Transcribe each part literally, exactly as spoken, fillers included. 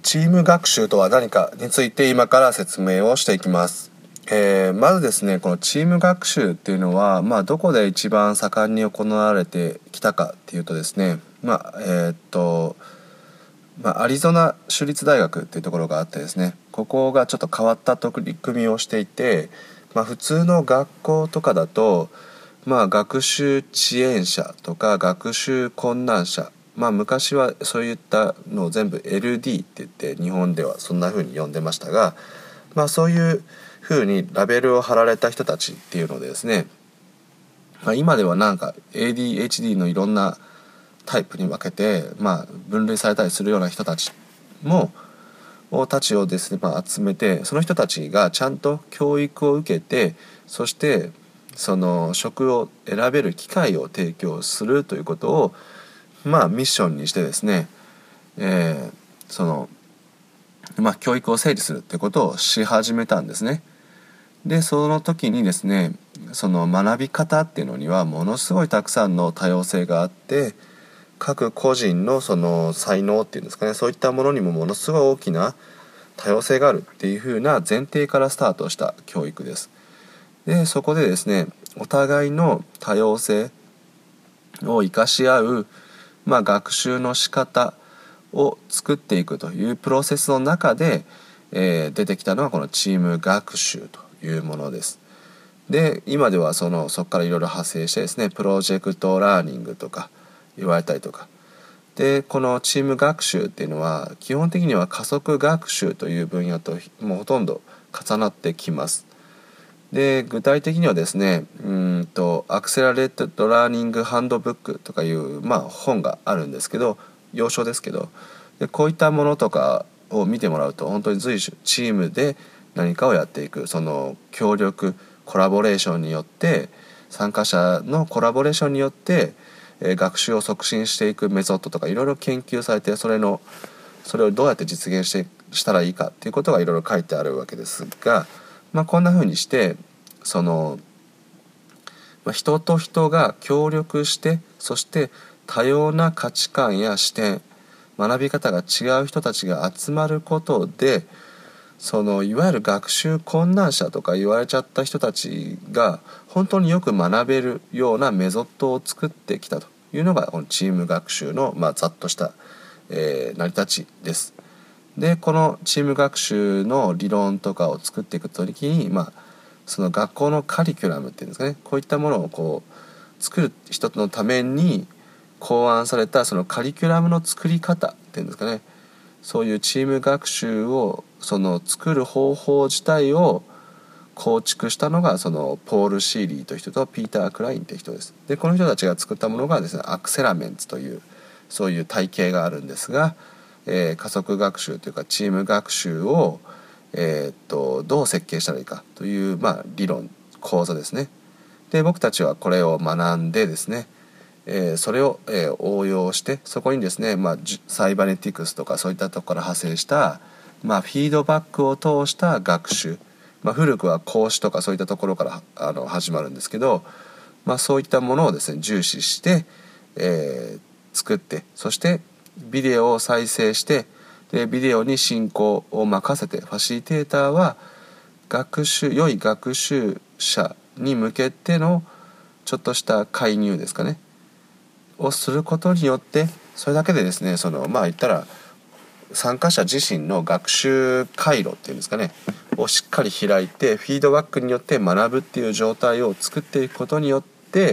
チーム学習とは何かについて今から説明をしていきます。えー、まずですね、このチーム学習っていうのは、まあ、どこで一番盛んに行われてきたかっていうとですね、まあえーっとまあ、アリゾナ州立大学っていうところがあってですね、ここがちょっと変わった取り組みをしていて、まあ、普通の学校とかだと、まあ、学習遅延者とか学習困難者、まあ、昔はそういったのを全部 エルディー って言って日本ではそんな風に呼んでましたが、まあ、そういう風にラベルを貼られた人たちっていうのでですね、まあ、今ではなんか エーディーエイチディー のいろんなタイプに分けて、まあ、分類されたりするような人たちもたちをですね、まあ、集めて、その人たちがちゃんと教育を受けて、そしてその職を選べる機会を提供するということを、まあ、ミッションにしてですね、えー、その、まあ、教育を整理するってことをし始めたんですね。でその時にですね、その学び方っていうのにはものすごいたくさんの多様性があって、各個人のその才能っていうんですかね、そういったものにもものすごい大きな多様性があるっていう風な前提からスタートした教育です。でそこでですね、お互いの多様性を生かし合う、まあ、学習の仕方を作っていくというプロセスの中で、えー、出てきたのはこのチーム学習というものです。で今ではそのそこからいろいろ派生してですね、プロジェクトラーニングとか言われたりとかで、このチーム学習っていうのは基本的には加速学習という分野ともうほとんど重なってきます。で具体的にはですね、うんとアクセラレートラーニングハンドブックとかいう、まあ、本があるんですけど、要所ですけど、でこういったものとかを見てもらうと本当に随所チームで何かをやっていく、その協力コラボレーションによって、参加者のコラボレーションによって、えー、学習を促進していくメソッドとかいろいろ研究されて、それのそれをどうやって実現してしたらいいかっていうことがいろいろ書いてあるわけですが、まあ、こんな風にしてその、まあ、人と人が協力して、そして多様な価値観や視点、学び方が違う人たちが集まることで、そのいわゆる学習困難者とか言われちゃった人たちが本当によく学べるようなメソッドを作ってきたというのがこのチーム学習の、まあ、ざっとした、えー、成り立ちです。でこのチーム学習の理論とかを作っていくときに、まあ、その学校のカリキュラムっていうんですかね、こういったものをこう作る人のために考案されたそのカリキュラムの作り方っていうんですかね、そういうチーム学習をその作る方法自体を構築したのがそのポール・シーリーという人とピーター・クラインという人です。でこの人たちが作ったものがですね、アクセラメンツというそういう体系があるんですが、えー、加速学習というかチーム学習を、えー、っとどう設計したらいいかという、まあ、理論講座ですね。で僕たちはこれを学んでですね、えー、それを、えー、応用して、そこにですね、まあ、サイバネティクスとかそういったところから派生した、まあ、フィードバックを通した学習、まあ、古くは講師とかそういったところからあの始まるんですけど、まあ、そういったものをですね重視して、えー、作って、そしてビデオを再生して、でビデオに進行を任せて、ファシリテーターは学習良い学習者に向けてのちょっとした介入ですかねをすることによって、それだけでですね、そのまあ言ったら参加者自身の学習回路っていうんですかねをしっかり開いて、フィードバックによって学ぶっていう状態を作っていくことによって、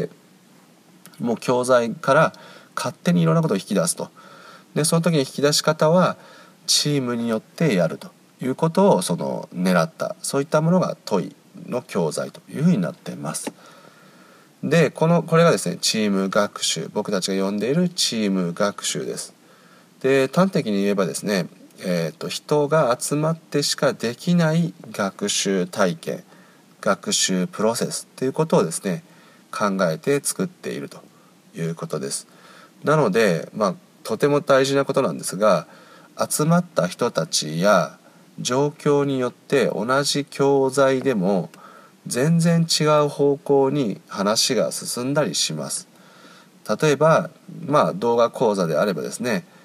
もう教材から勝手にいろんなことを引き出すと。でその時に引き出し方はチームによってやるということをその狙った、そういったものがトイの教材というふうになっています。でこのこれがですねチーム学習、僕たちが呼んでいるチーム学習です。で端的に言えばですね、えーと、人が集まってしかできない学習体験、学習プロセスということをですね考えて作っているということです。なので、まあ、とても大事なことなんですが、集まった人たちや状況によって同じ教材でも全然違う方向に話が進んだりします。例えば、まあ、動画講座であればですね、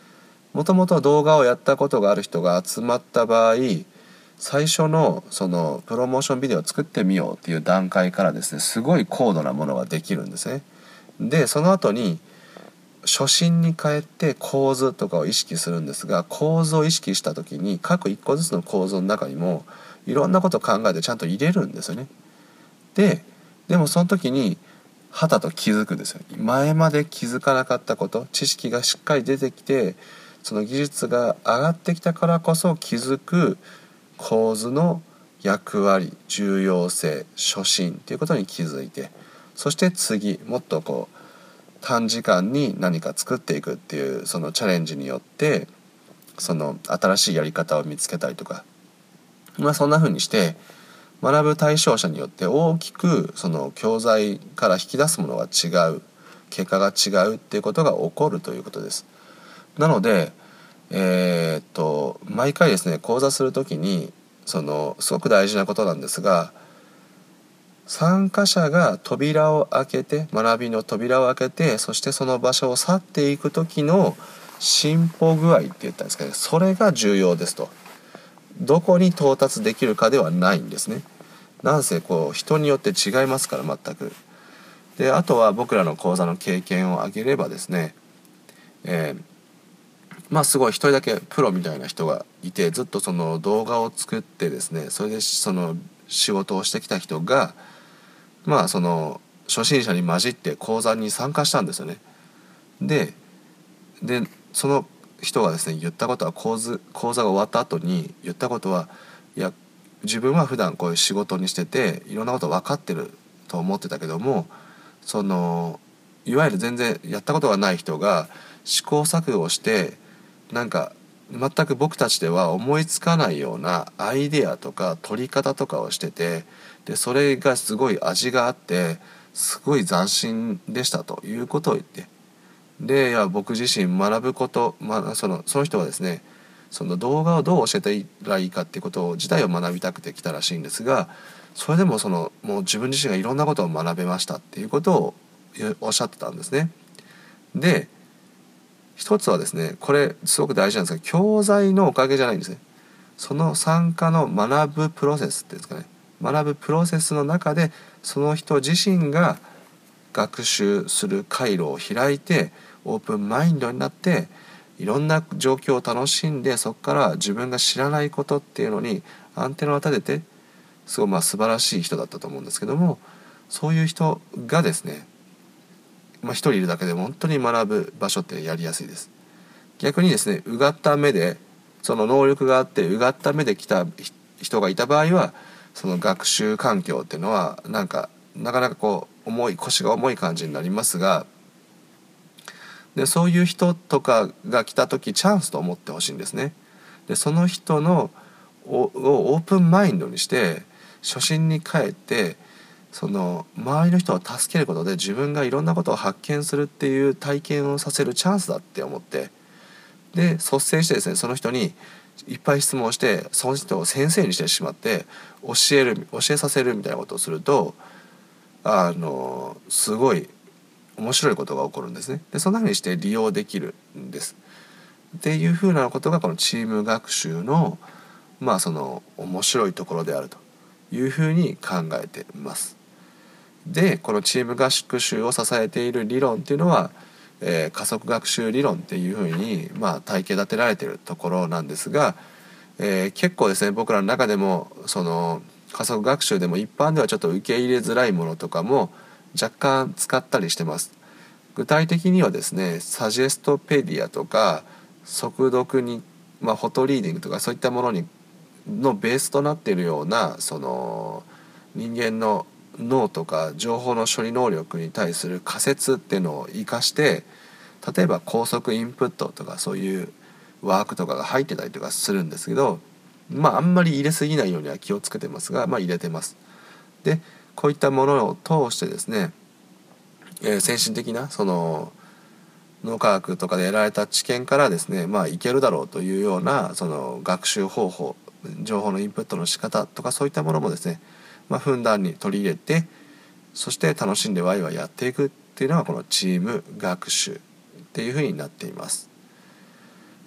もともと動画をやったことがある人が集まった場合、最初のそのプロモーションビデオを作ってみようっていう段階からですね、すごい高度なものができるんですね。でその後に初心に帰って構図とかを意識するんですが、構図を意識した時に各一個ずつの構造の中にもいろんなことを考えてちゃんと入れるんですよね。ででもその時にはたと気づくんですよ。前まで気づかなかったこと、知識がしっかり出てきて、その技術が上がってきたからこそ気づく構図の役割、重要性、初心っていうことに気づいて、そして次もっとこう短時間に何か作っていくっていうそのチャレンジによって、その新しいやり方を見つけたりとか、まあそんな風にして学ぶ対象者によって大きくその教材から引き出すものが違う、結果が違うっていうことが起こるということです。なのでえー、っと毎回ですね、講座するときにそのすごく大事なことなんですが、参加者が扉を開けて、学びの扉を開けて、そしてその場所を去っていく時の進歩具合って言ったんですかね、それが重要ですと。どこに到達できるかではないんですね。なんせこう人によって違いますから、全く。であとは僕らの講座の経験を挙げればですね、えーまあすごい一人だけプロみたいな人がいて、ずっとその動画を作ってですね、それでその仕事をしてきた人が、まあその初心者に混じって講座に参加したんですよね。ででその人がですね言ったことは、講座講座が終わった後に言ったことは、いや自分は普段こういう仕事にしてていろんなこと分かってると思ってたけども、そのいわゆる全然やったことがない人が試行錯誤して、なんか全く僕たちでは思いつかないようなアイデアとか取り方とかをしてて、でそれがすごい味があってすごい斬新でしたということを言って、でいや僕自身学ぶこと、まあ、そのその人はですね、その動画をどう教えていらいいかっていうことを自体を学びたくて来たらしいんですが、それでもそのもう自分自身がいろんなことを学べましたっていうことをおっしゃってたんですね。で一つはですね、これすごく大事なんですが、教材のおかげじゃないんですね。その参加の学ぶプロセスっていうんですかね、学ぶプロセスの中でその人自身が学習する回路を開いて、オープンマインドになっていろんな状況を楽しんで、そこから自分が知らないことっていうのにアンテナを立てて、すごいまあ素晴らしい人だったと思うんですけども、そういう人がですね、まあ、一人いるだけでも本当に学ぶ場所ってやりやすいです。逆にですね、うがった目でその能力があってうがった目で来た人がいた場合は、その学習環境っていうのはなんかなかなかこう重い腰が重い感じになりますが、でそういう人とかが来た時チャンスと思ってほしいんですね。でその人のをオープンマインドにして初心に帰って、その周りの人を助けることで自分がいろんなことを発見するっていう体験をさせるチャンスだって思って、で率先してですね、その人にいっぱい質問して、その人を先生にしてしまって教える教えさせるみたいなことをすると、あのすごい面白いことが起こるんですね。でそんな風にして利用できるんですっていう風なことが、このチーム学習のまあその面白いところであるという風に考えています。でこのチーム学習を支えている理論っていうのは、えー、加速学習理論っていうふうに、まあ、体系立てられているところなんですが、えー、結構ですね、僕らの中でもその加速学習でも一般ではちょっと受け入れづらいものとかも若干使ったりしてます。具体的にはですね、サジェストペディアとか速読に、まあ、フォトリーディングとかそういったものにのベースとなっているような、その人間の脳とか情報の処理能力に対する仮説っていうのを生かして、例えば高速インプットとかそういうワークとかが入ってたりとかするんですけど、まああんまり入れすぎないようには気をつけてますが、まあ入れてます。でこういったものを通してですね、えー、先進的なその脳科学とかで得られた知見からですね、まあいけるだろうというようなその学習方法、情報のインプットの仕方とかそういったものもですね、まあ、ふんだんに取り入れて、そして楽しんでワイワイやっていくっていうのがこのチーム学習っていうふうになっています。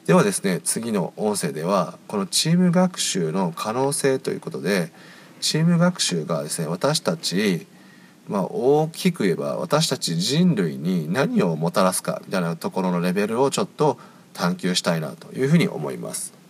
ではですね、次の音声ではこのチーム学習の可能性ということで、チーム学習がですね、私たち、まあ、大きく言えば私たち人類に何をもたらすかみたいなところのレベルをちょっと探求したいなというふうに思います。